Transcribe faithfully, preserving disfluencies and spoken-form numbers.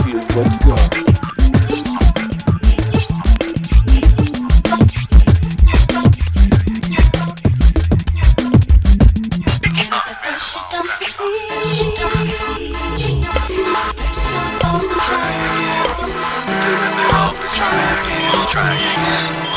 feels but God. She don't succeed, she don't succeed. That's just so old. Try again. Try again. Try again.